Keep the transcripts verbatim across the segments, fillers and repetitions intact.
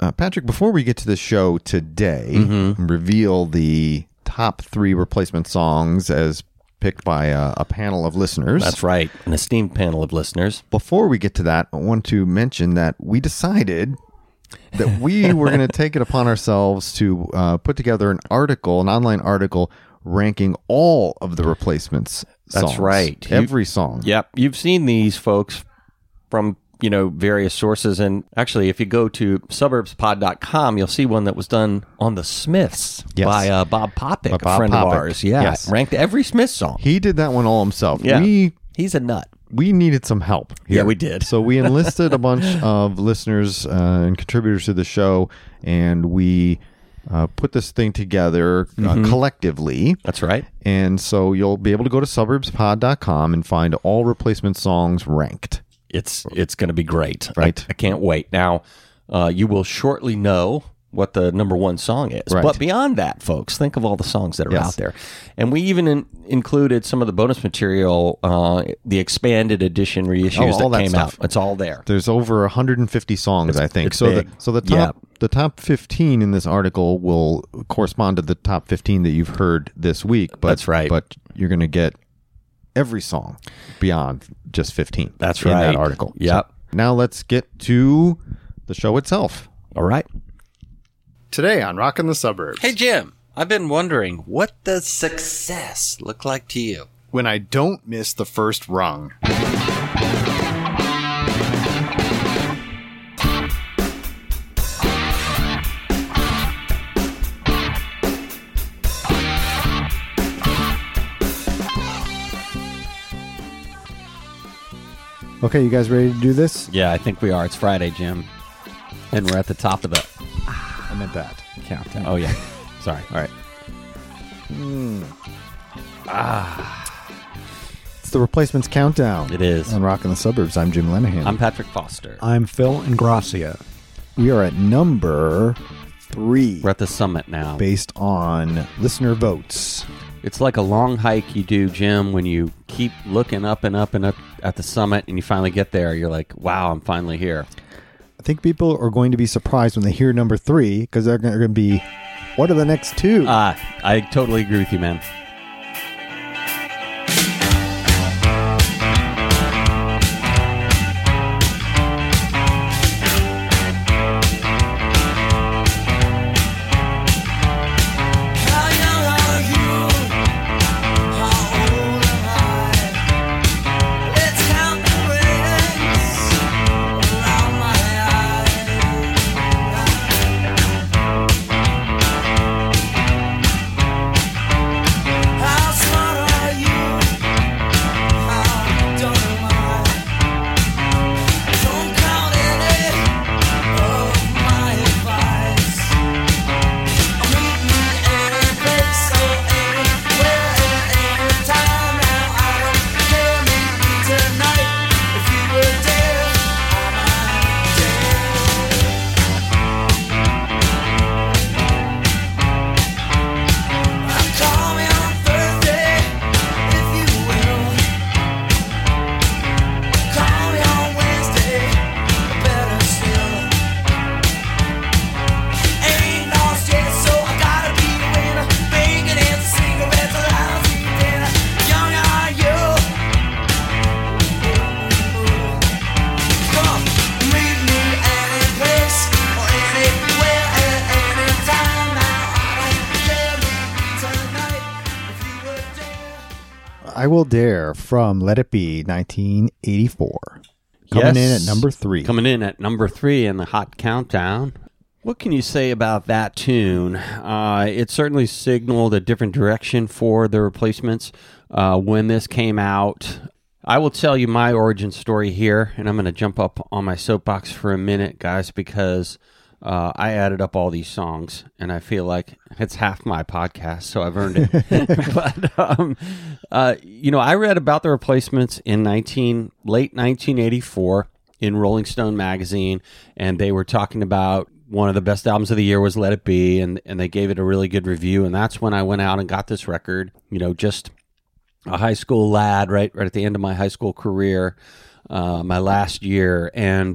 Uh, Patrick, before we get to the show today, mm-hmm. and reveal the top three replacement songs as picked by a, a panel of listeners. That's right, an esteemed panel of listeners. Before we get to that, I want to mention that we decided that we were going to take it upon ourselves to uh, put together an article, an online article, ranking all of the replacements songs. That's right. Every you, song. Yep. You've seen these folks from, you know, various sources. And actually, if you go to suburbs pod dot com, you'll see one that was done on the Smiths yes. by uh, Bob Popick, by a Bob friend Popick. of ours. Yeah. Yes. Ranked every Smiths song. He did that one all himself. Yeah. We, He's a nut. we needed some help here. Yeah, we did. So we enlisted a bunch of listeners uh, and contributors to the show, and we uh, put this thing together uh, mm-hmm. collectively. That's right. And so you'll be able to go to suburbs pod dot com and find all replacement songs ranked. It's it's going to be great. Right. I, I can't wait. Now, uh, you will shortly know what the number one song is. Right. But beyond that, folks, think of all the songs that are Yes. out there. And we even in, included some of the bonus material, uh, the expanded edition reissues Oh, all that that came stuff. out. It's all there. There's over one hundred fifty songs, It's- I think. it's so big. the so the top Yeah. the top fifteen in this article will correspond to the top fifteen that you've heard this week. But, That's right. But you're going to get every song beyond just fifteen. That's in right. that article. Yep. So now let's get to the show itself. All right. Today on Rockin' the Suburbs. Hey, Jim, I've been wondering, what does success look like to you? When I don't miss the first rung. Okay, you guys ready to do this? Yeah, I think we are. It's Friday, Jim. And we're at the top of the I meant that. countdown. Oh, yeah. Sorry. All right. It's the replacements countdown. It is. On Rockin' the Suburbs. I'm Jim Lenahan. I'm Patrick Foster. I'm Phil Ingrassia. we are at number three, We're at the summit now. based on listener votes. It's like a long hike you do, Jim, when you keep looking up and up and up at the summit and you finally get there. You're like, wow, I'm finally here. I think people are going to be surprised when they hear number three because they're going to be, what are the next two? Ah, I totally agree with you, man. I Will Dare from Let It Be, nineteen eighty-four. Coming Yes. in at number three. Coming in at number three in the hot countdown. What can you say about that tune? Uh, it certainly signaled a different direction for the replacements uh, when this came out. I will tell you my origin story here, and I'm going to jump up on my soapbox for a minute, guys, because uh, I added up all these songs, and I feel like it's half my podcast, so I've earned it. but, um, uh, you know, I read about the replacements in nineteen late nineteen eighty-four in Rolling Stone magazine, and they were talking about one of the best albums of the year was Let It Be, and, and they gave it a really good review, and that's when I went out and got this record, you know, just a high school lad, right, right at the end of my high school career, uh, my last year, and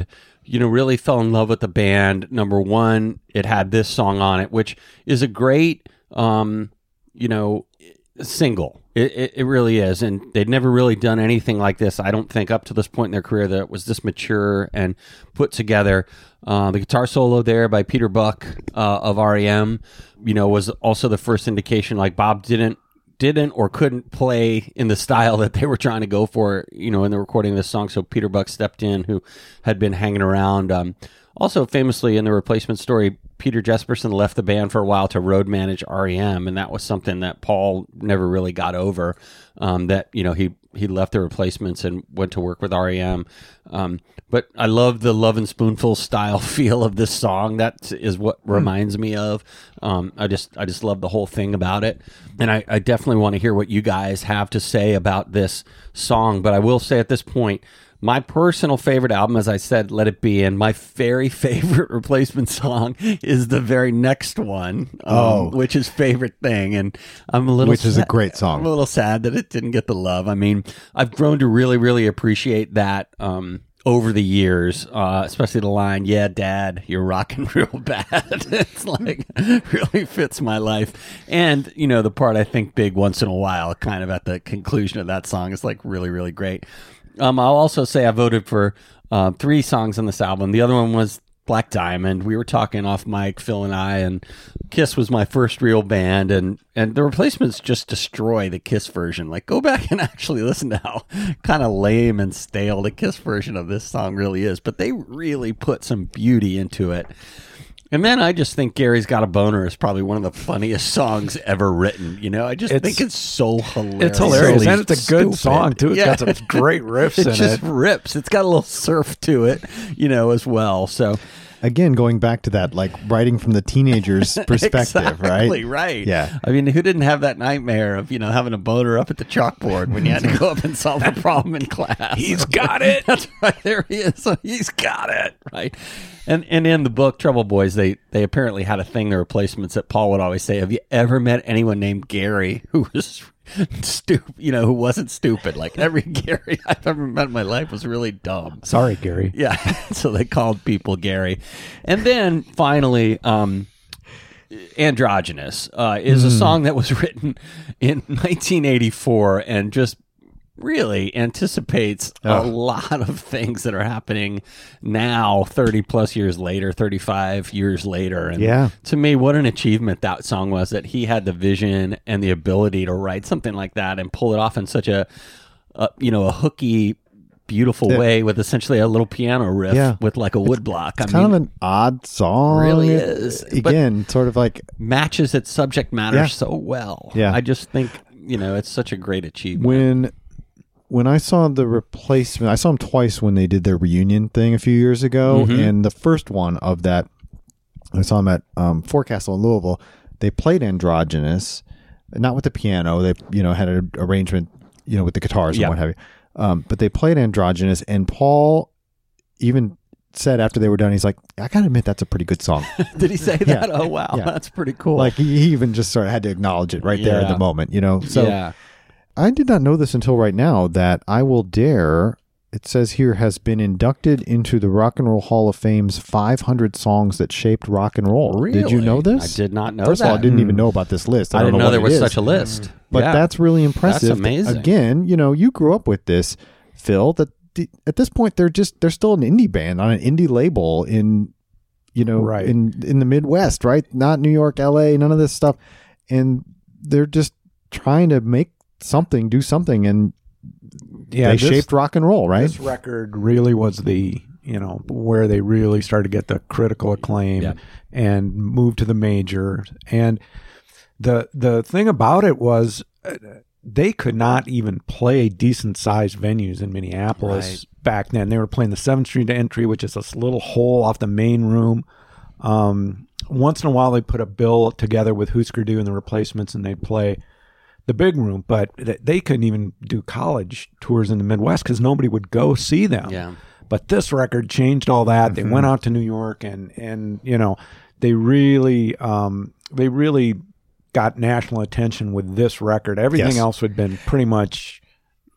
you know, really fell in love with the band. Number one, it had this song on it, which is a great, um, you know, single. It, it, it really is. And they'd never really done anything like this, I don't think, up to this point in their career that was this mature and put together. Uh, the guitar solo there by Peter Buck uh, of R E M, you know, was also the first indication like Bob didn't didn't or couldn't play in the style that they were trying to go for, you know, in the recording of this song. So Peter Buck stepped in, who had been hanging around. Um, also, famously in the Replacement story, Peter Jesperson left the band for a while to road manage R E M, and that was something that Paul never really got over. Um, that you know he he left the Replacements and went to work with R E M. Um, but I love the Love and Spoonful style feel of this song. That is what reminds me of. Um, I just I just love the whole thing about it, and I, I definitely want to hear what you guys have to say about this song. But I will say at this point, my personal favorite album, as I said, Let It Be, and my very favorite Replacement song is the very next one, um, Oh. which is Favorite Thing. And I'm a little Which is a sad- great song. I'm a little sad that it didn't get the love. I mean, I've grown to really, really appreciate that um, over the years, uh, especially the line, "Yeah, Dad, you're rocking real bad." It's like, really fits my life. And, you know, the part I think big once in a while, kind of at the conclusion of that song, is like really, really great. Um, I'll also say I voted for uh, three songs on this album. The other one was Black Diamond. We were talking off mic, Phil and I, and Kiss was my first real band, and, and the Replacements just destroy the Kiss version. Like, go back and actually listen to how kind of lame and stale the Kiss version of this song really is. But they really put some beauty into it. And then I just think Gary's Got a Boner is probably one of the funniest songs ever written. You know, I just It's- think it's so hilarious. It's hilarious, So and it's a good stupid. song too. It's Yeah. got some great riffs It in just it. rips. It's got a little surf to it, you know, as well. So Again, going back to that, like writing from the teenager's perspective, exactly, right? right. Yeah. I mean, who didn't have that nightmare of, you know, having a boner up at the chalkboard when you had to go up and solve a problem in class? He's got it. That's right. There he is. He's got it. Right. And and in the book Trouble Boys, they they apparently had a thing, the Replacements, that Paul would always say, "Have you ever met anyone named Gary who was stupid? You know, who wasn't stupid? Like every Gary I've ever met in my life was really dumb." Sorry, Gary. Yeah. So they called people Gary. And then finally, um, Androgynous uh, is a song that was written in nineteen eighty-four and just really anticipates a lot of things that are happening now, thirty plus years later, thirty-five years later. And Yeah. to me, what an achievement that song was, that he had the vision and the ability to write something like that and pull it off in such a, a you know, a hooky, beautiful Yeah. way with essentially a little piano riff Yeah. with like a wood block. I It's mean, kind of an odd song. really is. But- Again, sort of like matches its subject matter Yeah. so well. Yeah. I just think, you know, it's such a great achievement. when when I saw the Replacement, I saw them twice when they did their reunion thing a few years ago, Mhm. and the first one of that, I saw them at um, Forecastle in Louisville. They played Androgynous, not with the piano. They you know had an arrangement, you know, with the guitars and Yeah. what have you. Um, but they played Androgynous, and Paul even said after they were done, he's like, "I gotta admit, that's a pretty good song." Did he say Yeah. that? Oh, wow. Yeah. That's pretty cool. Like he he even just sort of had to acknowledge it right there in Yeah. the moment, you know. So yeah. I did not know this until right now that I Will Dare, it says here, has been inducted into the Rock and Roll Hall of Fame's five hundred songs that shaped rock and roll. Did you know Really? this? I did not know First that. of all, I didn't even know about this list. I, I don't didn't know, what there it was is. such a list. But Yeah. that's really impressive. amazing. Again, you know, you grew up with this, Phil, that the, at this point they're just they're still an indie band on an indie label in you know Right. in in the Midwest, right? Not New York, L A, none of this stuff. And they're just trying to make something, do something, and Yeah, they this- shaped rock and roll, right? This record really was the, you know, where they really started to get the critical acclaim Yeah. and move to the major. And the the thing about it was uh, they could not even play decent sized venues in Minneapolis Right. back then. They were playing the seventh Street Entry, which is this little hole off the main room. Um, once in a while, they put a bill together with Husker Du and the Replacements, and they'd play the big room, but th- they couldn't even do college tours in the Midwest because nobody would go see them. Yeah. But this record changed all that. They went out to New York, and and you know they really um, they really got national attention with this record. Everything Yes. else had been pretty much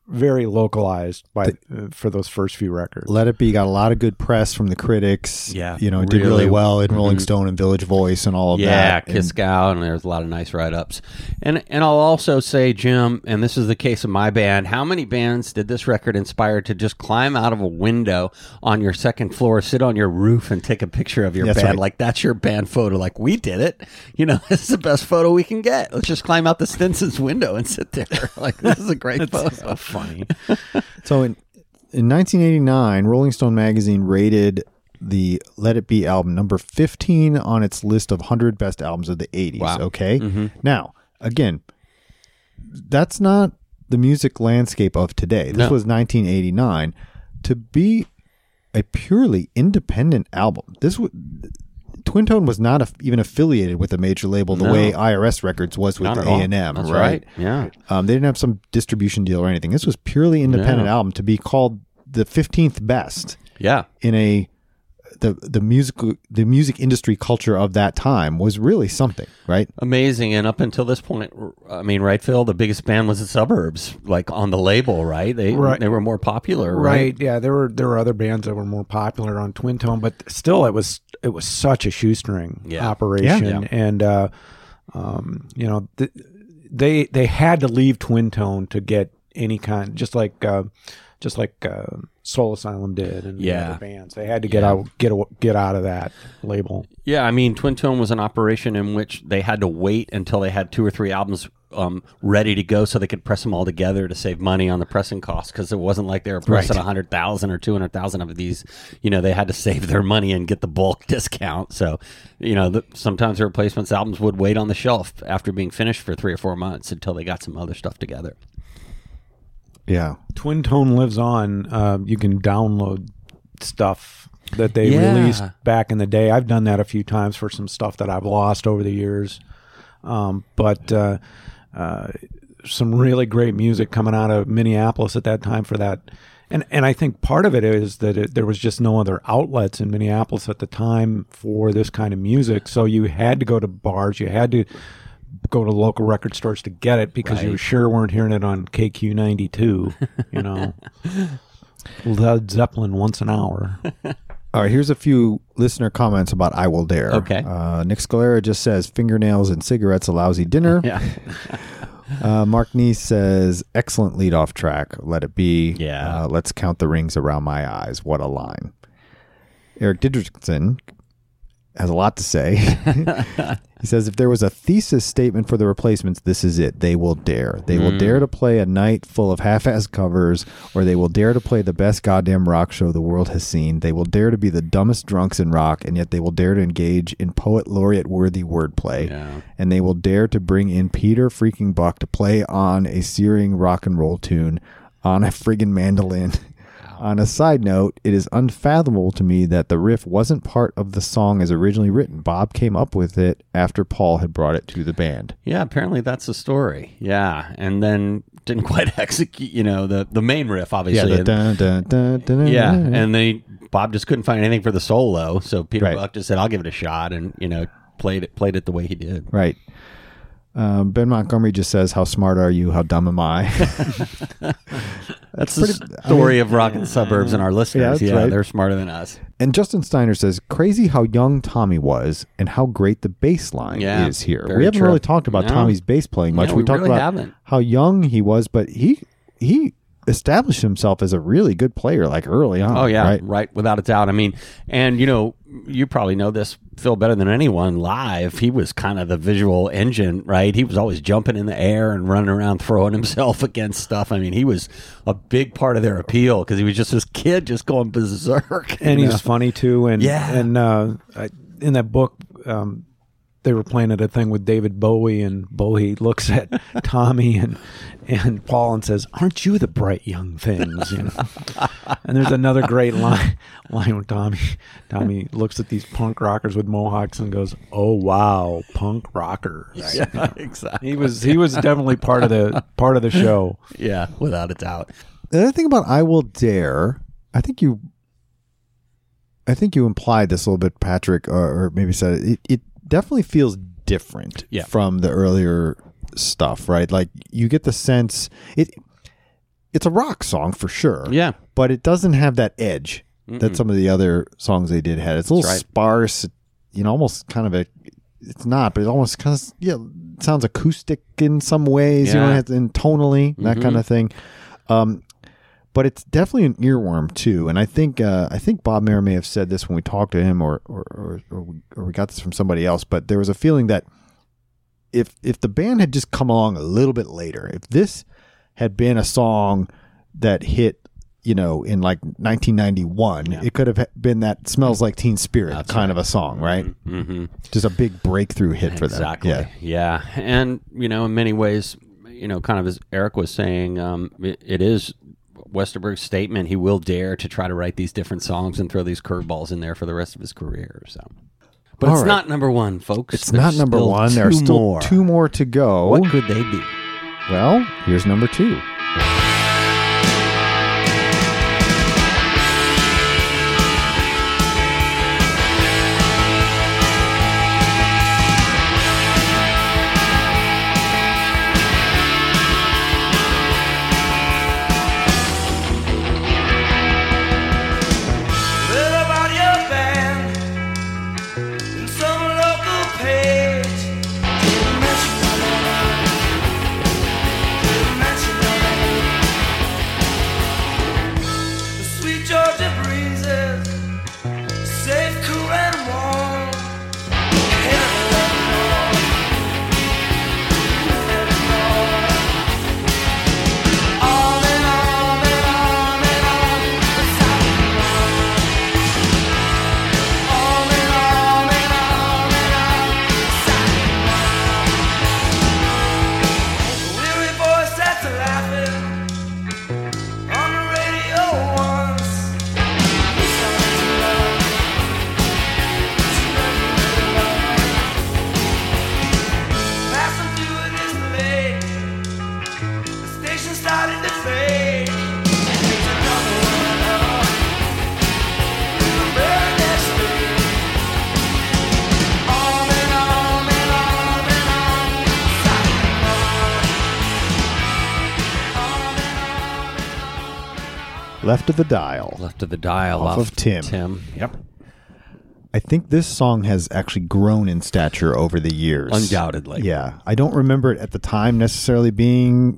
very localized by uh, for those first few records. Let It Be got a lot of good press from the critics. Yeah, you know, it did really. really well in Rolling Mhm. Stone and Village Voice and all of Yeah, that. And- Kiskow, and there's a lot of nice write-ups. And and I'll also say, Jim, and this is the case of my band, how many bands did this record inspire to just climb out of a window on your second floor, sit on your roof, and take a picture of your That's band? right. Like, that's your band photo. Like, we did it. You know, this is the best photo we can get. Let's just climb out the Stinson's window and sit there. Like, this is a great photo. So funny. So in in nineteen eighty-nine, Rolling Stone magazine rated the Let It Be album number fifteen on its list of one hundred best albums of the eighties. Wow. Okay. Mhm. Now, again, that's not the music landscape of today. This No. was nineteen eighty-nine. To be a purely independent album, this was. Twin Tone was not a, even affiliated with a major label the No. way I R S Records was with Not the at all. A and M, That's right? right. Yeah. Um, they didn't have some distribution deal or anything. This was purely independent No. album to be called the fifteenth best Yeah. in a the the music the music industry culture of that time was really something, right? Amazing. And up until this point, I mean, right, Phil, the biggest band was the Suburbs, like on the label, right? They Right. they were more popular, right? Right. Yeah. There were there were other bands that were more popular on Twin Tone, but still, it was it was such a shoestring Yeah. operation, Yeah. Yeah. and uh, um, you know th- they they had to leave Twin Tone to get any kind, just like uh, just like uh, Soul Asylum did, and the Yeah. other bands. They had to get Yeah. out get a- get out of that label. Yeah, I mean, Twin Tone was an operation in which they had to wait until they had two or three albums um, ready to go so they could press them all together to save money on the pressing costs, because it wasn't like they were pressing one hundred thousand or two hundred thousand of these. You know, they had to save their money and get the bulk discount. So, you know, the, sometimes the replacements albums would wait on the shelf after being finished for three or four months until they got some other stuff together. Yeah. Twin Tone lives on. Uh, you can download stuff that they Yeah. released back in the day. I've done that a few times for some stuff that I've lost over the years. Um, but uh, uh, some really great music coming out of Minneapolis at that time for that. And and I think part of it is that it, there was just no other outlets in Minneapolis at the time for this kind of music. So you had to go to bars. You had to go to local record stores to get it because you Right. sure weren't hearing it on K Q ninety-two, you know. Led Zeppelin once an hour. All right, here's a few listener comments about I Will Dare. Okay. Uh, Nick Scalera just says, fingernails and cigarettes, a lousy dinner. Yeah. Uh, Mark Neese says, excellent lead-off track, Let It Be. Yeah. Uh, let's count the rings around my eyes. What a line. Eric Didrikson has a lot to say. He says, if there was a thesis statement for the Replacements, this is it. They will dare. They will dare to play a night full of half-assed covers, or they will dare to play the best goddamn rock show the world has seen. They will dare to be the dumbest drunks in rock, and yet they will dare to engage in poet laureate-worthy wordplay. Yeah. And they will dare to bring in Peter freaking Buck to play on a searing rock and roll tune on a friggin' mandolin. On a side note, it is unfathomable to me that the riff wasn't part of the song as originally written. Bob came up with it after Paul had brought it to the band. Yeah, apparently that's the story. Yeah, and then didn't quite execute, you know, the, the main riff, obviously. Yeah, the dun, dun, dun, dun, Yeah, dun. and they Bob just couldn't find anything for the solo, so Peter Right. Buck just said, "I'll give it a shot," and you know, played it played it the way he did. Right. Um, Ben Montgomery just says, how smart are you? How dumb am I? That's pretty- the story of rock in the suburbs and our listeners. Yeah, Yeah, that's right. they're smarter than us. And Justin Steiner says, crazy how young Tommy was and how great the bass line Yeah, is here. very We haven't true. really talked about No. Tommy's bass playing much. Yeah, we, we talked really about haven't. how young he was, but he he established himself as a really good player like early on. Oh yeah, Right? right, without a doubt. I mean, and you know, you probably know this, Phil, better than anyone. Live, he was kind of the visual engine, right? He was always jumping in the air and running around, throwing himself against stuff. I mean, he was a big part of their appeal because he was just this kid just going berserk. And you he's know? funny too. And Yeah. and uh, I- in that book, um, they were playing at a thing with David Bowie, and Bowie looks at Tommy and and Paul and says, "Aren't you the bright young things?" You know. And there's another great line line where Tommy Tommy looks at these punk rockers with mohawks and goes, "Oh wow, punk rockers." Yeah, exactly. He was he was definitely part of the part of the show. Yeah, without a doubt. The other thing about I Will Dare, I think you I think you implied this a little bit, Patrick, or, or maybe said it, it, it definitely feels different Yeah. from the earlier stuff, right? Like you get the sense it it's a rock song for sure. Yeah. But it doesn't have that edge Mm-mm. that some of the other songs they did had. It's a little right. sparse, you know, almost kind of a, it's not, but it almost kind of, yeah, sounds acoustic in some ways, Yeah. you know, and tonally, that Mhm. kind of thing. Um, but it's definitely an earworm too. And I think, uh, I think Bob Mayer may have said this when we talked to him or, or, or, or, we, or we got this from somebody else, but there was a feeling that if, if the band had just come along a little bit later, if this had been a song that hit, you know, in like nineteen ninety-one, Yeah. it could have been that Smells Like Teen Spirit That's kind right. of a song, right? Mm-hmm. Just a big breakthrough hit for them. Exactly. Yeah. Yeah. And, you know, in many ways, you know, kind of as Eric was saying, um, it, it is Westerberg's statement. He will dare to try to write these different songs and throw these curveballs in there for the rest of his career. So, but All it's right. not number one, folks. It's There's not number still one. There are two still more. two more to go. What could they be? Well, here's number two. Read about your band in some local page. Didn't mention your name. Didn't mention your name. The sweet Georgia breezes, safe, cool, and warm. Hit it, let it know. Let it know. On and on and on and on. The sound of love. On and on and on and on, silent love. A weary voice that's laughing on the radio once. Listen to love, to love. Passing through a display, the station started to fade. There's another one up, the very next day. On and on and on and on, silent love. On and on. Left of the Dial. Left of the dial Off of Tim. Tim. Yep. I think this song has actually grown in stature over the years. Undoubtedly. Yeah. I don't remember it at the time necessarily being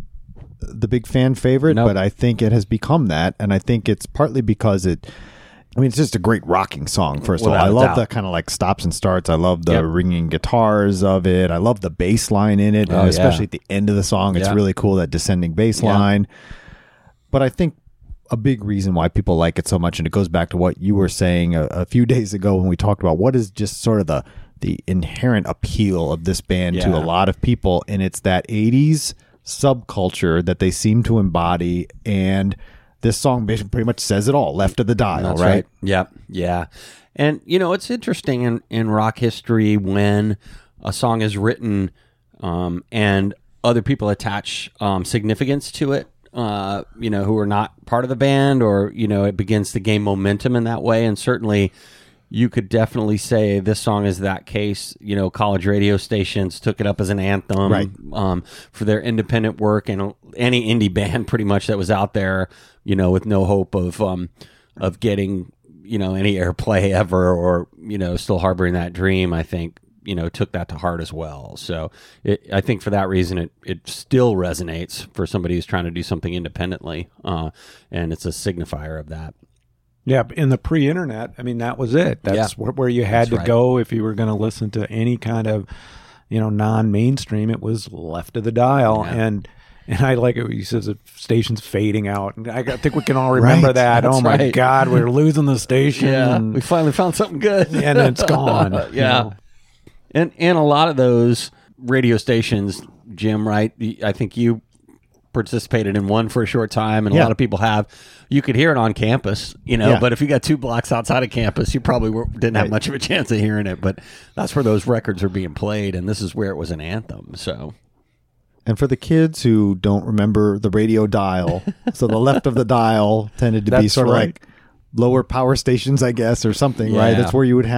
the big fan favorite, Nope. but I think it has become that. And I think it's partly because it, I mean, it's just a great rocking song, first of all. Without I a love doubt. the kind of like stops and starts. I love the Yep. ringing guitars of it. I love the bass line in it, Oh, and yeah. especially at the end of the song. It's Yeah. really cool, that descending bass Yeah. line. But I think a big reason why people like it so much, and it goes back to what you were saying a, a few days ago when we talked about what is just sort of the the inherent appeal of this band to Yeah. a lot of people, and it's that eighties subculture that they seem to embody. And this song basically pretty much says it all. Left of the Dial, That's right? right. Yep. Yeah. And, you know, it's interesting in, in rock history when a song is written um, and other people attach um, significance to it, uh, you know, who are not part of the band, or, you know, it begins to gain momentum in that way. And certainly you could definitely say this song is that case. You know, college radio stations took it up as an anthem Right. um, for their independent work, and any indie band pretty much that was out there, you know, with no hope of um, of getting, you know, any airplay ever, or, you know, still harboring that dream, I think, you know, took that to heart as well. So it, I think for that reason, it, it still resonates for somebody who's trying to do something independently. Uh, and it's a signifier of that. Yeah, in the pre-internet, I mean, that was it. That's Yeah. where, where you had That's to right. go if you were going to listen to any kind of, you know, non-mainstream. It was Left of the Dial, Yeah. and and I like it. He says the station's fading out, and I think we can all remember Right. that. That's Oh my right. God, we're losing the station, and, we finally found something good. and it's gone. you yeah. know. And and a lot of those radio stations, Jim, right? I think you participated in one for a short time, and a Yeah. lot of people have. You could hear it on campus, you know, Yeah. but if you got two blocks outside of campus, you probably were, didn't have Right. much of a chance of hearing it. But that's where those records are being played, and this is where it was an anthem. So And for the kids who don't remember the radio dial, so the left of the dial tended to be That's sort of right. like lower power stations, I guess, or something, right? Yeah. That's where you would have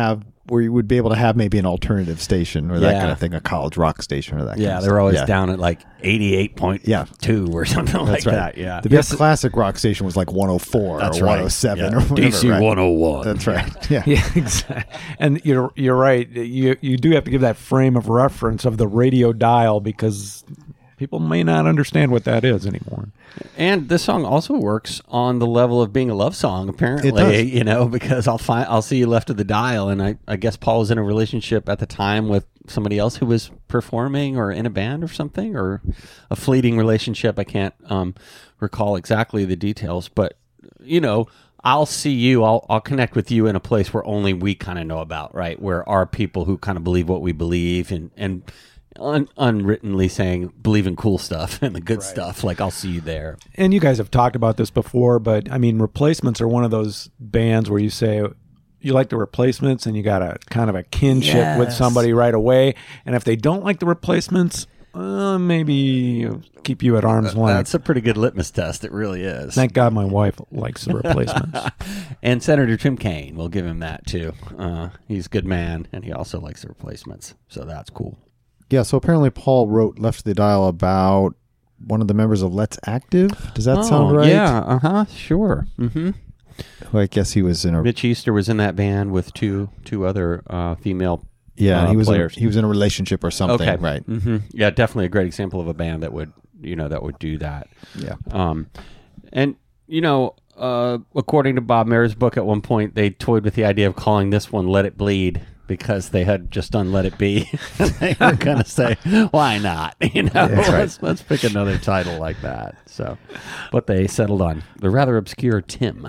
where you would be able to have maybe an alternative station or that Yeah. kind of thing, a college rock station or that. Yeah, kind of they were always stuff. down at like eighty-eight point two Yeah. or something like That's right. that. Yeah. The best classic rock station was like one oh four That's or right. one oh seven Yeah. or whatever. D C right? one oh one. That's right. Yeah. Yeah, exactly. And you're you're right. You you do have to give that frame of reference of the radio dial because people may not understand what that is anymore. And this song also works on the level of being a love song, apparently. It does. You know, because I'll find I'll see you left of the dial, and I, I guess Paul was in a relationship at the time with somebody else who was performing or in a band or something, or a fleeting relationship. I can't um, recall exactly the details, but you know, I'll see you. I'll I'll connect with you in a place where only we kind of know about, right? Where our people who kind of believe what we believe and and. Un- unwrittenly saying believe in cool stuff and the good stuff, like I'll see you there. And you guys have talked about this before, but I mean, Replacements are one of those bands where you say you like the Replacements and you got a kind of a kinship with Yes. somebody right away. And if they don't like the Replacements, uh, maybe keep you at arm's length. That's a pretty good litmus test. It really is. Thank God my wife likes the Replacements. And Senator Tim Kaine, we'll give him that too. Uh, he's a good man, and he also likes the Replacements, so that's cool. Yeah, so apparently Paul wrote Left of the Dial about one of the members of Let's Active. Does that sound right? Oh, Yeah, uh huh, sure. Mm-hmm. Who I guess he was in a Mitch Easter was in that band with two two other uh, female. yeah, and uh, he was in a, players. he was in a relationship or something, Okay, right? Mm-hmm. Yeah, definitely a great example of a band that would you know that would do that. Yeah. Um, and you know, uh, according to Bob Mayer's book, at one point they toyed with the idea of calling this one "Let It Bleed" because they had just done "Let It Be." They were going to say, "Why not?" You know, let's let's pick another title like that. So, but they settled on the rather obscure Tim.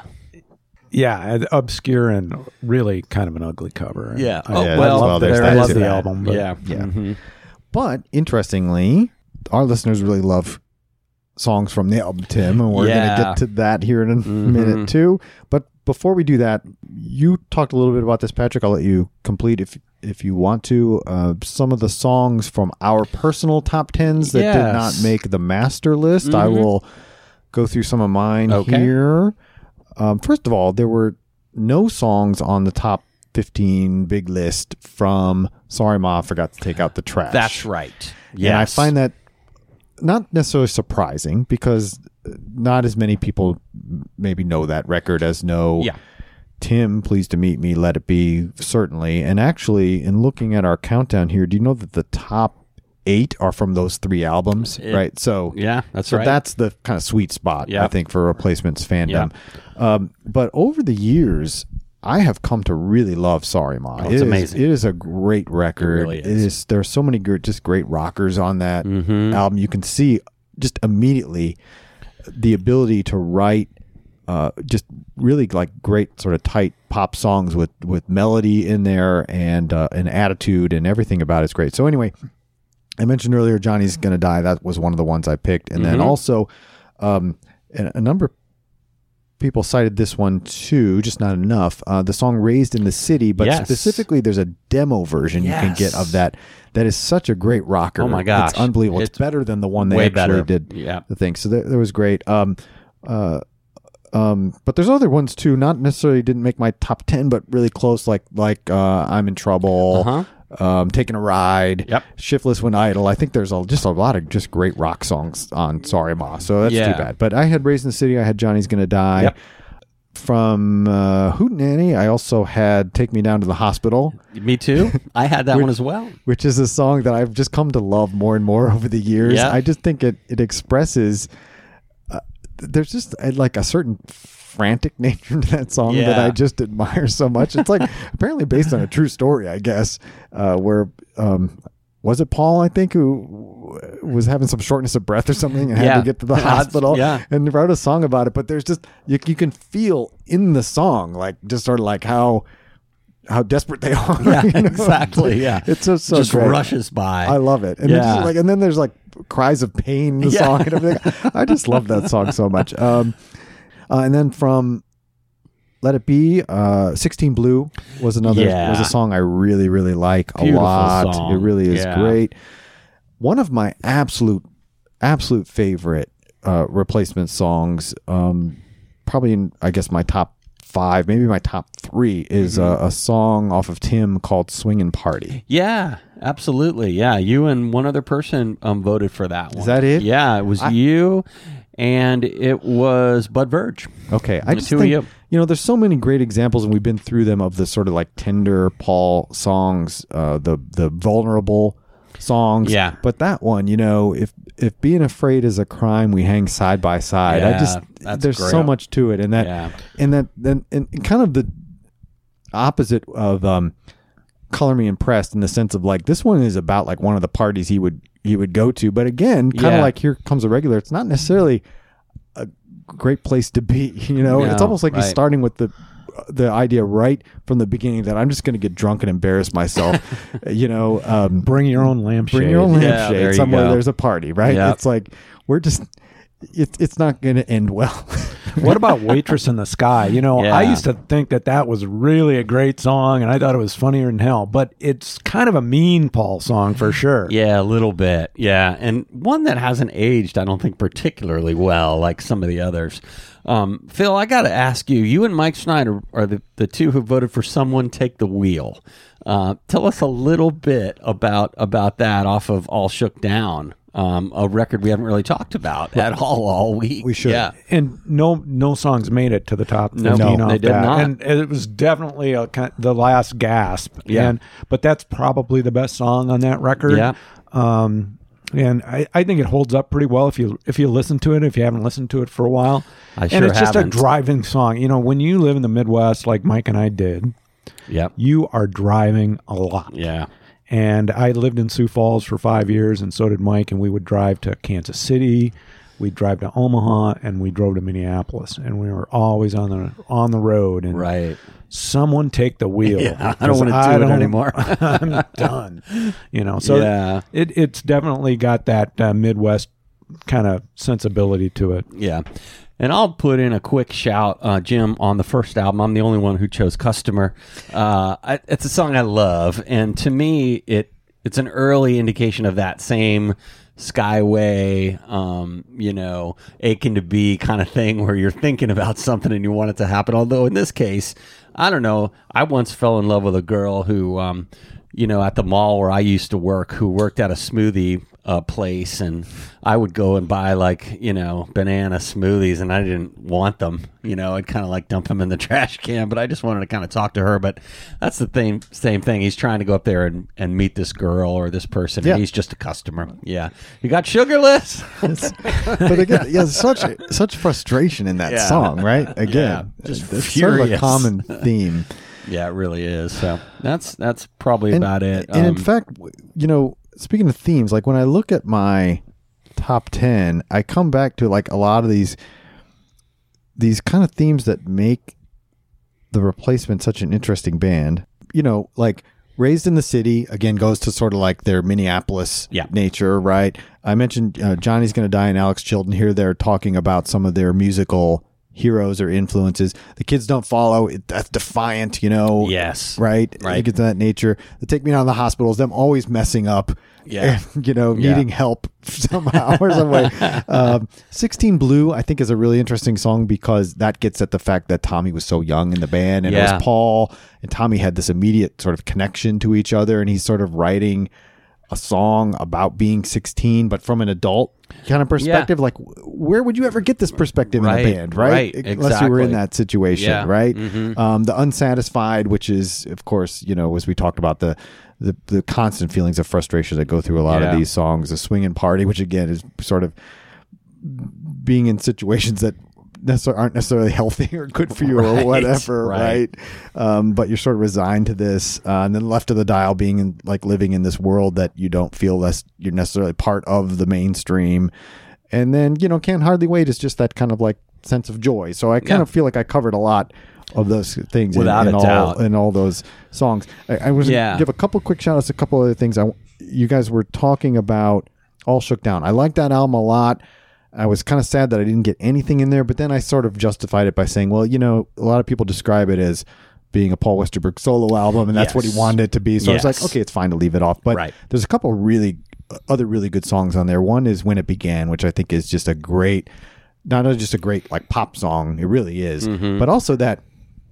Yeah, obscure and really kind of an ugly cover. Yeah. I, Oh, Yeah, well, well, there's I that love too. the album. But yeah, Yeah. Mhm. But interestingly, our listeners really love songs from the album Tim, and we're Yeah. going to get to that here in a Mhm. minute too. But before we do that, you talked a little bit about this, Patrick. I'll let you complete if if you want to. Uh, some of the songs from our personal top tens that did not Yes. make the master list. I Mhm. will go through some of mine Okay. here. Um, first of all, there were no songs on the top fifteen big list from Sorry Ma, I Forgot to Take Out the Trash. That's right. Yes. And I find that not necessarily surprising because not as many people maybe know that record as know Yeah. Tim, Pleased to Meet Me, Let It Be, certainly. And actually, in looking at our countdown here, do you know that the top eight are from those three albums? It- right. So Yeah, that's so right. that's the kind of sweet spot, Yeah. I think, for Replacements fandom. Um, but over the years, I have come to really love Sorry Ma. Oh, it's It is- amazing. It is a great record. really It is. is. There are so many good, just great rockers on that Mhm. album. You can see just immediately the ability to write uh, just really like great sort of tight pop songs with, with melody in there and uh, an attitude, and everything about it's great. So anyway, I mentioned earlier Johnny's Gonna Die. That was one of the ones I picked. And then Mhm. also um, a, a number of people cited this one too, just not enough. Uh, the song Raised in the City, but Yes. specifically there's a demo version you can get Yes. of that. That is such a great rocker. Oh my gosh. It's unbelievable. It's, It's better than the one they way actually better. did Yeah. the thing. So that, that was great. Um, uh, um, but there's other ones too. Not necessarily didn't make my top ten, but really close. Like like uh, I'm in Trouble. Uh-huh. Um, Taking a Ride. Yep. Shiftless When Idle. I think there's a, just a lot of just great rock songs on Sorry Ma. So that's Yeah. too bad. But I had Raised in the City. I had Johnny's Gonna Die. Yep. From uh, Hootenanny, I also had Take Me Down to the Hospital, Me too. I had that one as well. which is a song that I've just come to love more and more over the years. Yeah. I just think it it expresses. Uh, there's just uh, like a certain frantic nature to that song that Yeah. I just admire so much. It's like apparently based on a true story, I guess. Uh, where um, was it Paul? I think who was having some shortness of breath or something and had Yeah. to get to the Odds- hospital. yeah. and wrote a song about it. But there's just you, you can feel in the song like just sort of like how. How desperate they are. Yeah, you know? exactly. Yeah. It's so, so Just great. rushes by. I love it. And Yeah. it's just like, and then there's like cries of pain in the Yeah. song and everything. I just love that song so much. Um, uh, and then from Let It Be, uh, sixteen Blue was another Yeah. was a song I really really like Beautiful a lot. song. It really is Yeah. great. One of my absolute absolute favorite uh, replacement songs, um, probably in I guess my top five, maybe my top three, is Mm-hmm. a, a song off of Tim called "Swingin' Party." Yeah, absolutely. Yeah, you and one other person um, voted for that one. that it? Yeah, it was you, and it was Bud Verge. Okay, I The just two of think you. you know there's so many great examples, and we've been through them of the sort of like tender Paul songs, uh, the the vulnerable songs. Yeah. but that one, you know, if if being afraid is a crime, we hang side by side. I Yeah, just that's there's great. so much to it, and that Yeah. and that then and, and kind of the opposite of um, Color Me Impressed in the sense of like this one is about like one of the parties he would he would go to, but again, kind of Yeah. like Here Comes a Regular. It's not necessarily a great place to be. You know, No, it's almost like he's right. starting with the the idea right from the beginning that I'm just going to get drunk and embarrass myself. you know, um, Bring your own lampshade. bring your own Yeah, there lampshade you somewhere. go. There's a party, right? Yep. It's like we're just. It's it's not going to end well. What about Waitress in the Sky? You know, Yeah. I used to think that that was really a great song, and I thought it was funnier than hell. But it's kind of a mean Paul song for sure. Yeah, a little bit. Yeah, and one that hasn't aged, I don't think, particularly well, like some of the others. Um, Phil, I got to ask you. You and Mike Schneider are the, the two who voted for "Someone Take the Wheel." Uh, tell us a little bit about about that off of "All Shook Down," um, a record we haven't really talked about at all all week. We should. Yeah. And no, no songs made it to the top No, fifteen no, off they did that. not. And it was definitely a, kind the last gasp. Yeah. And but that's probably the best song on that record. Yeah. Um, and I, I think it holds up pretty well if you if you listen to it. If you haven't listened to it for a while, I and sure it's just haven't. a driving song. You know, when you live in the Midwest, like Mike and I did, Yep. you are driving a lot. Yeah. And I lived in Sioux Falls for five years, and so did Mike. And we would drive to Kansas City, we'd drive to Omaha, and we drove to Minneapolis. And we were always on the on the road. And Right. someone take the wheel. Yeah, I don't because want to I do it don't- anymore. I'm done. You know, so Yeah. it it's definitely got that uh, Midwest kind of sensibility to it. Yeah. And I'll put in a quick shout, uh, Jim, on the first album. I'm the only one who chose Customer. Uh, I, it's a song I love. And to me, it it's an early indication of that same Skyway, um, you know, aching to be kind of thing where you're thinking about something and you want it to happen. Although in this case, I don't know. I once fell in love with a girl who, um, you know, at the mall where I used to work, who worked at a smoothie uh, place, and I would go and buy like, you know, banana smoothies, and I didn't want them. You know, I'd kind of like dump them in the trash can, but I just wanted to kind of talk to her. But that's the thing, same thing. He's trying to go up there and, and meet this girl or this person, Yeah. and he's just a customer. Yeah, you got sugarless. But again, yeah, such such frustration in that Yeah. song, right? Again, Yeah, just it's sort of a furious. common theme. Yeah, it really is. So that's that's probably about it. And in Um, fact, w- you know, speaking of themes, like when I look at my top ten, I come back to like a lot of these these kind of themes that make the Replacement such an interesting band. You know, like Raised in the City, again, goes to sort of like their Minneapolis Yeah. nature, right? I mentioned uh, Johnny's Gonna Die and Alex Chilton here. They're talking about some of their musical heroes or influences. The Kids Don't Follow, it, that's defiant, you know? Yes. Right? Right. You get to that nature. The Take Me Down to the Hospitals, them always messing up. Yeah. And, you know, Yeah. needing help somehow or some way. Um, sixteen Blue, I think, is a really interesting song because that gets at the fact that Tommy was so young in the band, and it Yeah. was Paul and Tommy had this immediate sort of connection to each other, and he's sort of writing a song about being sixteen, but from an adult kind of perspective. Like, where would you ever get this perspective Right, in a band, right? right, Unless you were in exactly. that situation, Yeah. right? Mhm. Um, the Unsatisfied, which is, of course, you know, as we talked about, the the, the constant feelings of frustration that go through a lot Yeah. of these songs. The Swingin' Party, which again is sort of being in situations that necessar- aren't necessarily healthy or good for you Right, or whatever, right. right? Um, but you're sort of resigned to this, uh, and then Left of the Dial, being in, like living in this world that you don't feel less you're necessarily part of the mainstream, and then you know Can't Hardly Wait is just that kind of like sense of joy. So I kind Yeah. of feel like I covered a lot of those things Without in, in a all doubt. in all those songs. I, I was Yeah. gonna give a couple quick shout outs, a couple other things. I you guys were talking about All Shook Down. I like that album a lot. I was kind of sad that I didn't get anything in there, but then I sort of justified it by saying, well, you know, a lot of people describe it as being a Paul Westerberg solo album, and that's what he Yes. wanted it to be. So I was Yes. like, okay, it's fine to leave it off. But Right. there's a couple really other really good songs on there. One is When It Began, which I think is just a great, not just a great like pop song, it really is, Mm-hmm. but also that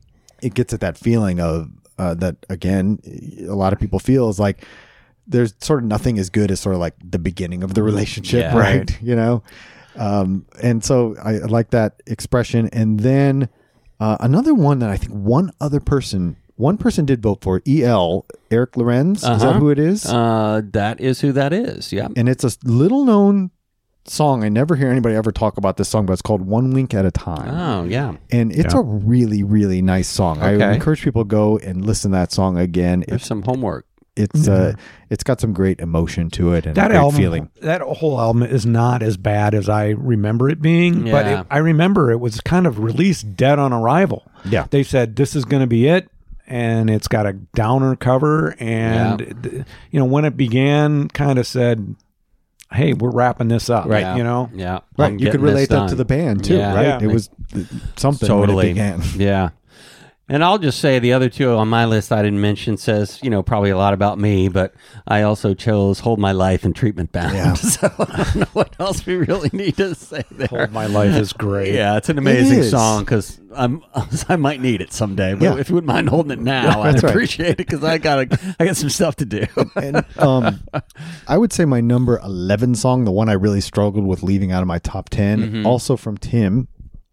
it gets at that feeling of uh, that again, a lot of people feel is like there's sort of nothing as good as sort of like the beginning of the relationship, Yeah. right? You know, um, and so I, I like that expression. And then uh, another one that I think one other person, one person did vote for, E L, Eric Lorenz. Is that Uh-huh. who it is? Uh, that is who that is. Yeah. And it's a little known song. I never hear anybody ever talk about this song, but it's called One Wink at a Time. Oh, yeah. And it's Yeah. a really, really nice song. I Okay. encourage people to go and listen to that song again. There's It's some homework. it's uh it's got some great emotion to it and That a great album, feeling. that whole album is not as bad as I remember it being, but Yeah. it, I remember it was kind of released dead on arrival. Yeah. They said this is going to be it, and it's got a downer cover, and th- you know when it began, kind of said, "Hey, we're wrapping this up," Right. You know, Yeah. Right. I'm You could getting this relate that done. to the band too, Yeah. right? Yeah. It was uh, something when Totally. it began. Yeah. And I'll just say the other two on my list I didn't mention says, you know, probably a lot about me, but I also chose Hold My Life and Treatment Bound. Yeah. So I don't know what else we really need to say there. Hold My Life is great. Yeah, it's an amazing is. song because I'm I might need it someday. But Yeah. if you wouldn't mind holding it now, I'd That's right. appreciate it because I got I got some stuff to do. And um, I would say my number eleven song, the one I really struggled with leaving out of my top ten, Mm-hmm. also from Tim,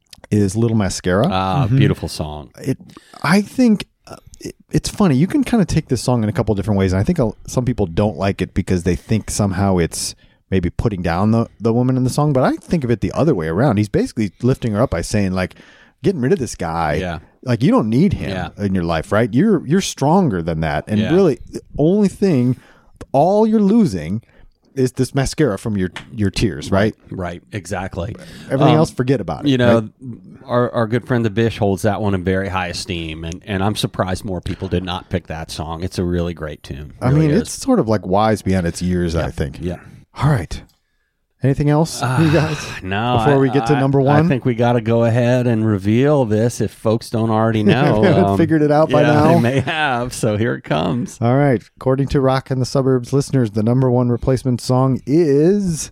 is Little Mascara. Ah, beautiful song. it I think uh, it, it's funny. You can kind of take this song in a couple different ways, and I think uh, some people don't like it because they think somehow it's maybe putting down the the woman in the song. But I think of it the other way around. He's basically lifting her up by saying like, getting rid of this guy. Yeah. Like you don't need him Yeah. in your life, right? You're you're stronger than that, and Yeah. really the only thing, all you're losing is this mascara from your your tears, right? Right, exactly. Everything Um, else, forget about it. You know, right? our our good friend the Bish holds that one in very high esteem, and, and I'm surprised more people did not pick that song. It's a really great tune. I Really mean, is. it's sort of like wise beyond its years. I think. yeah. All right. Anything else, you guys? No, Before I- we get to I- number one? I think we got to go ahead and reveal this if folks don't already know. They haven't figured it out by yeah, now. They may have. So here it comes. All right. According to Rock in the Suburbs listeners, the number one replacement song is.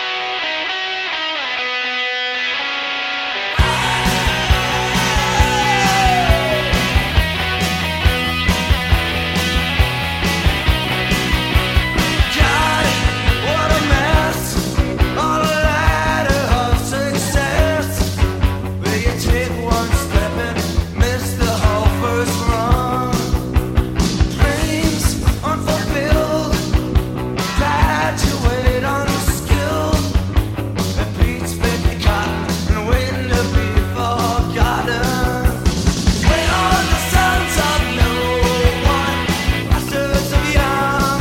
God, what a mess on a ladder of success. Where you take one step and miss the whole first run. Dreams unfulfilled, graduate unskilled. And Pete's been caught and waiting to be forgotten. Wait on the sons of no one, bastards of young.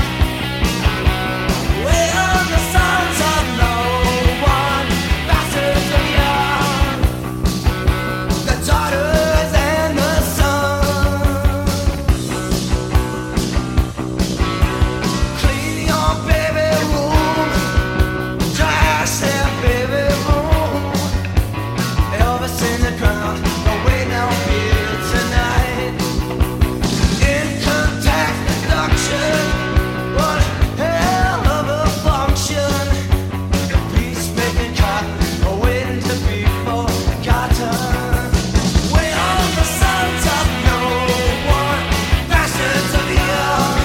Wait on the sons of no one, bastards of young. The daughters and the sons. Clean your baby room, trash their baby room. Elvis in the ground, no way now here tonight. Income tax deduction, what hell of a function. The peacemaking cotton, waiting to be forgotten. Wait on the sons of no one, bastards of young.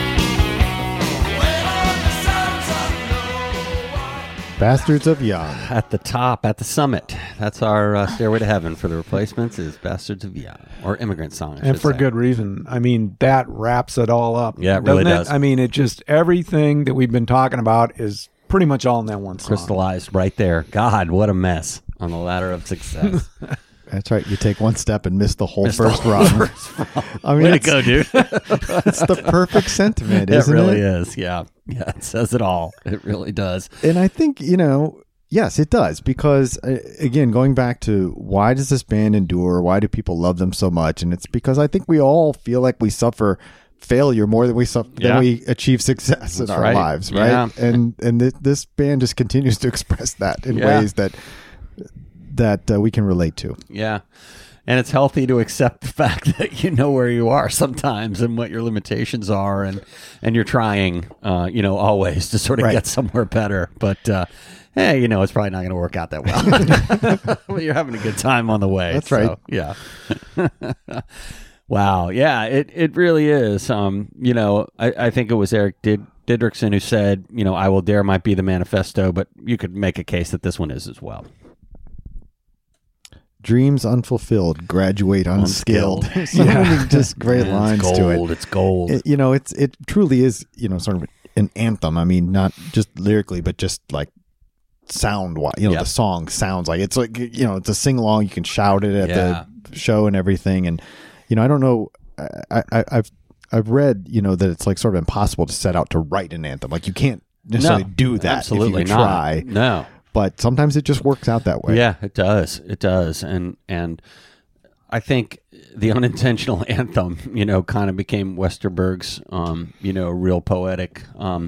Wait on the sons of no one. Bastards of Young. At the top, at the summit. That's our uh, stairway to heaven for the replacements is Bastards of Young, or Immigrant Song, I and should for say. good reason. I mean, that wraps it all up. Yeah, it really doesn't does. I mean, it just everything that we've been talking about is pretty much all in that one song. Crystallized right there. God, what a mess on the ladder of success. That's right. You take one step and miss the whole first run. I mean, Way to it's, go, dude. it's the perfect sentiment, It isn't really it? is. Yeah. Yeah. It says it all. It really does. And I think, you know, yes, it does. Because, uh, again, going back to why does this band endure? Why do people love them so much? And it's because I think we all feel like we suffer failure more than we suffer, Yeah. than we achieve success in That's our right. lives, right? Yeah. And and th- this band just continues to express that in Yeah. ways that that uh, we can relate to. Yeah. and it's healthy to accept the fact that you know where you are sometimes and what your limitations are, and and you're trying, uh, you know, always to sort of Right. get somewhere better. But uh, hey, you know, it's probably not going to work out that well. But you're having a good time on the way. That's so, right. Yeah. Wow. Yeah. It it really is. Um. You know, I, I think it was Eric Did. Didrikson who said, you know, I Will Dare might be the manifesto, but you could make a case that this one is as well. Dreams unfulfilled, graduate unskilled. Unskilled. So many just great Yeah, lines it's to it. gold. It's gold. It- You know, it's it truly is, you know, sort of an anthem. I mean, not just lyrically, but just like sound wise. You know, Yep. the song sounds like it's like, you know, it's a sing along. You can shout it at Yeah. the show and everything. And, you know, I don't know. I, I, I've I've read, you know, that it's like sort of impossible to set out to write an anthem. Like you can't necessarily No, do that absolutely if you not. try. No. But sometimes it just works out that way. Yeah, it does. It does. And and I think the unintentional anthem, you know, kind of became Westerberg's, um, you know, real poetic um,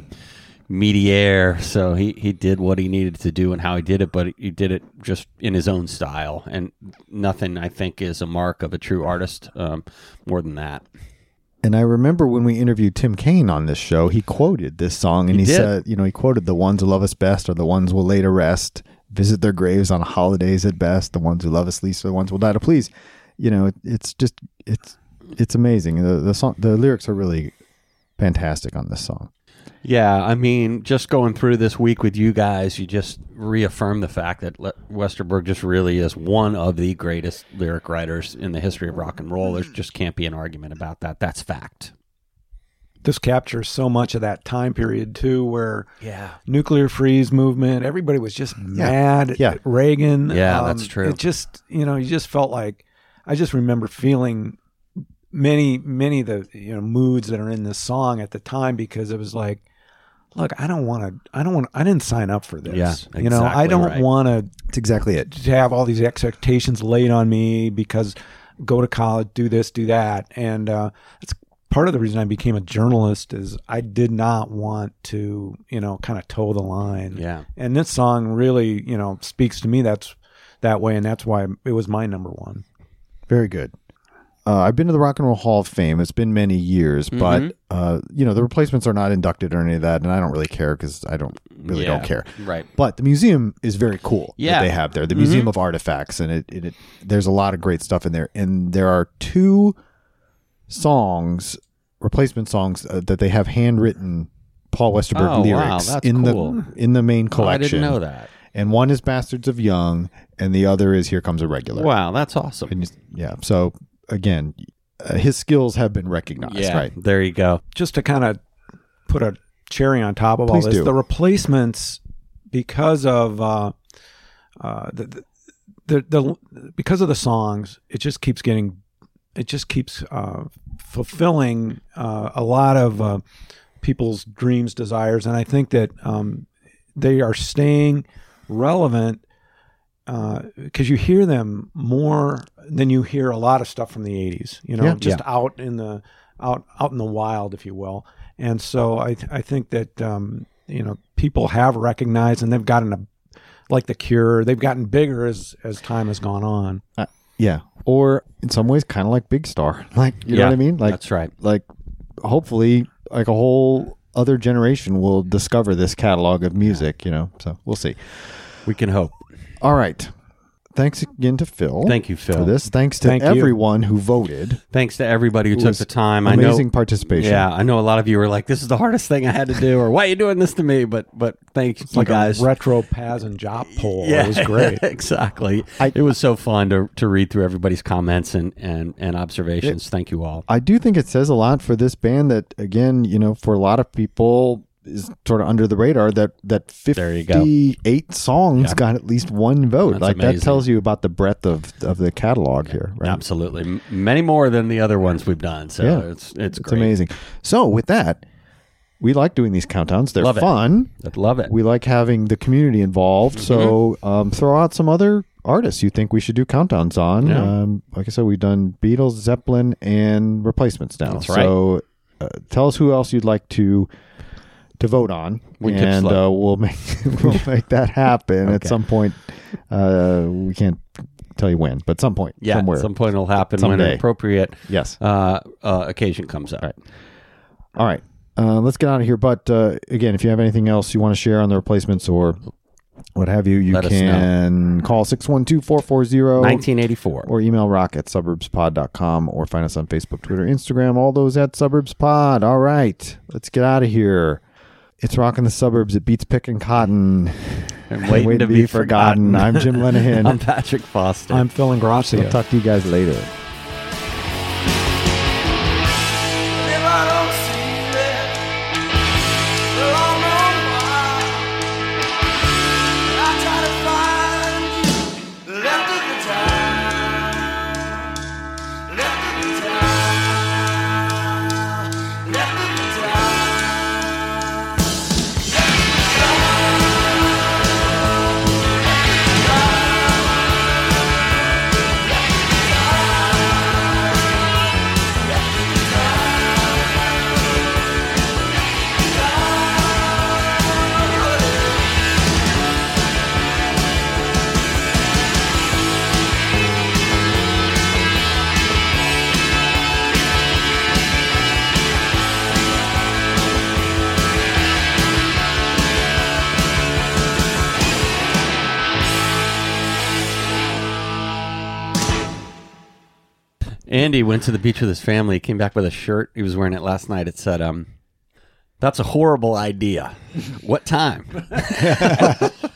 métier. So he, he did what he needed to do and how he did it, but he did it just in his own style. And nothing, I think, is a mark of a true artist um, more than that. And I remember when we interviewed Tim Kaine on this show, he quoted this song and He he, did. said, you know, he quoted, the ones who love us best are the ones who will lay to rest, visit their graves on holidays at best. The ones who love us least are the ones who will die to please. You know, it, it's just, it's, it's amazing. The, the song, the lyrics are really fantastic on this song. Yeah, I mean, just going through this week with you guys, you just reaffirm the fact that Le- Westerberg just really is one of the greatest lyric writers in the history of rock and roll. There just can't be an argument about that. That's fact. This captures so much of that time period too, where Yeah. nuclear freeze movement, everybody was just mad Yeah. at Reagan. Um, Yeah, that's true. It just, you know, you just felt like, I just remember feeling many, many of the, you know, moods that are in this song at the time, because it was like, look, I don't want to, I don't want, I didn't sign up for this. Yeah, You know, I exactly don't right. want to That's exactly it. to have all these expectations laid on me because go to college, do this, do that. And uh, it's part of the reason I became a journalist is I did not want to, you know, kind of toe the line. Yeah. And this song really, you know, speaks to me that's that way. And that's why it was my number one. Very good. Uh, I've been to the Rock and Roll Hall of Fame. It's been many years, Mm-hmm. but uh, you know, the replacements are not inducted or any of that, and I don't really care because I don't really Yeah, don't care. right. But the museum is very cool. Yeah. that they have there, the Museum of Artifacts, and it, it, it there's a lot of great stuff in there. And there are two songs, replacement songs uh, that they have handwritten Paul Westerberg Oh, wow, lyrics that's in cool. the in the main Oh, I collection. didn't know that. And one is Bastards of Young, and the other is Here Comes a Regular. Wow, that's awesome. And you- yeah. So again, uh, his skills have been recognized, Yeah, right? there you go. Just to kind of put a cherry on top of all Please this, do. the replacements, because of uh, uh, the, the the because of the songs, it just keeps getting, it just keeps uh, fulfilling uh, a lot of uh, people's dreams, desires, and I think that um, they are staying relevant because you hear them more than you hear a lot of stuff from the eighties. You know, Yeah. just Yeah. out in the out out in the wild, if you will. And so I th- I think that um, you know, people have recognized, and they've gotten a like the Cure, they've gotten bigger as as time has gone on. Uh, yeah. Or in some ways, kind of like Big Star. Like, you know Yeah, what I mean? Like, that's right. Like, hopefully, like a whole other generation will discover this catalog of music. You know, so we'll see. We can hope. All right. Thanks again to Phil. Thank you, Phil. for this. Thanks to Thank you. everyone who voted. Thanks to everybody who It took was the time. I Amazing know, participation. yeah, I know a lot of you were like, "This is the hardest thing I had to do," or "Why are you doing this to me?" But but thanks, you Like guys. a retro Paz and Jop poll. Yeah, It was great. exactly. I- it was so fun to to read through everybody's comments and and and observations. Thank you all. I do think it says a lot for this band that, again, you know, for a lot of people is sort of under the radar that that There you go. fifty-eight songs Yeah. got at least one vote. That's like amazing. that tells you about the breadth of of the catalog here, right? Absolutely, M- many more than the other ones we've done. So Yeah. it's it's, It's great. amazing. So with that, we like doing these countdowns. They're Love it. fun. I'd love it. We like having the community involved. So Mm-hmm. um, throw out some other artists you think we should do countdowns on. Yeah. Um, like I said, we've done Beatles, Zeppelin, and replacements now. That's right. So uh, tell us who else you'd like to to vote on, We tip and slow. uh, we'll make we'll make that happen at Okay. some point. Uh, we can't tell you when, but some point, Yeah, somewhere. at some point it'll happen when Someday. an appropriate Yes. uh, uh, occasion comes up. All right. All right. Uh, let's get out of here. But uh, again, if you have anything else you want to share on the replacements or what have you, you Let us can call six one two, four four zero nineteen eighty-four. or email rock at suburbs pod dot com or find us on Facebook, Twitter, Instagram, all those at suburbspod. All right. Let's get out of here. It's Rockin' the Suburbs. It beats picking cotton. And waiting, to, be, forgotten. I'm Jim Lenahan. I'm Patrick Foster. I'm Phil Ingrassia. I'll talk to you guys later. If I don't see it, well, I'll know why. I try to find you left at the time, left at the time, left at the time. Andy went to the beach with his family. He came back with a shirt. He was wearing it last night. It said, um, "That's a horrible idea." What time?